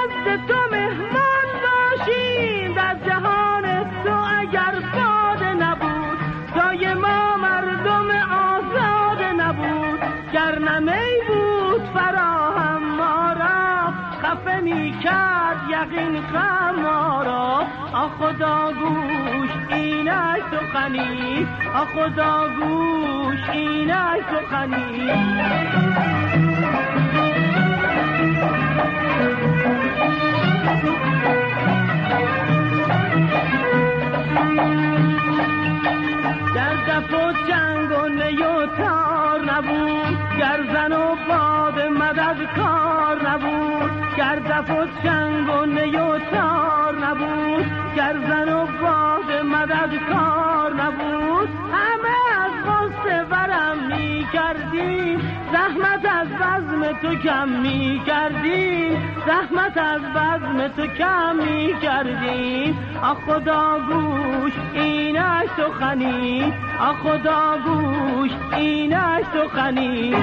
نزد تو مهمان باشیم، در جهان تو اگر باده نبود، جای ما مردم آزاد نبود. گر نمی بود فراهم ما را، خفه می کرد یقین غم ما را. آ خدا گوش اینک سخنی، آ خدا گوش اینک سخنی. گر دف و جنگ و نی و تار نبود، گر زن و باد مدد کار نبود. گر دف و جنگ و نی و تار نبود، گر زن و باد مدد کار نبود. همه از غصه ورم می کردیم، زحمت از بزم تو کم می کردیم، زحمت از بزم تو کم می کردیم. آ خدا گوش اینک سخنی، آ خدا گوش اینک سخنی.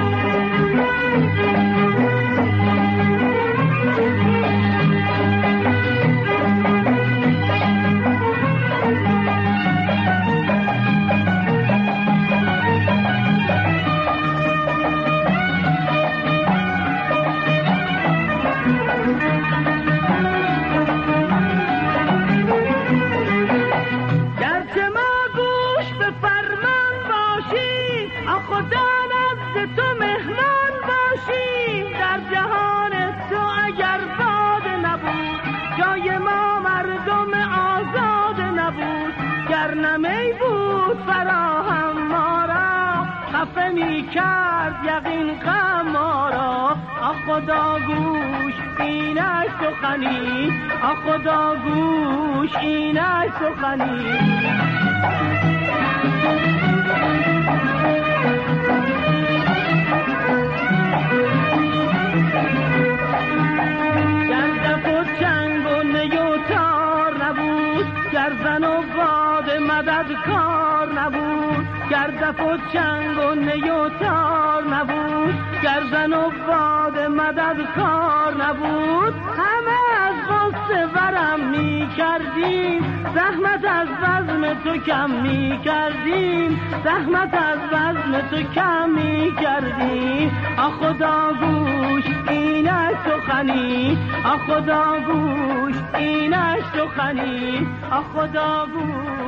خدا نزد تو مهمان باشیم، در جهان تو اگر باده نبود، جای ما مردم آزاد نبود. گر نمی بود فراهم ما را، خفه می کرد یقین غم ما را. آ خدا گوش اینک سخنی، آ خدا گوش اینک سخنی. گر دف و جنگ و نی و تار نبود، گر زن و باد مدد کار نبود. گر دف و جنگ و نی و تار نبود، گر زن و باد مدد کار نبود. همه از غصه ورم می کردیم، زحمت از بزم تو کم می کردیم، زحمت از بزم تو کم می کردیم. آ خدا گوش اینک سخنی، آ خدا گوش اینک سخنی، آ خدا گوش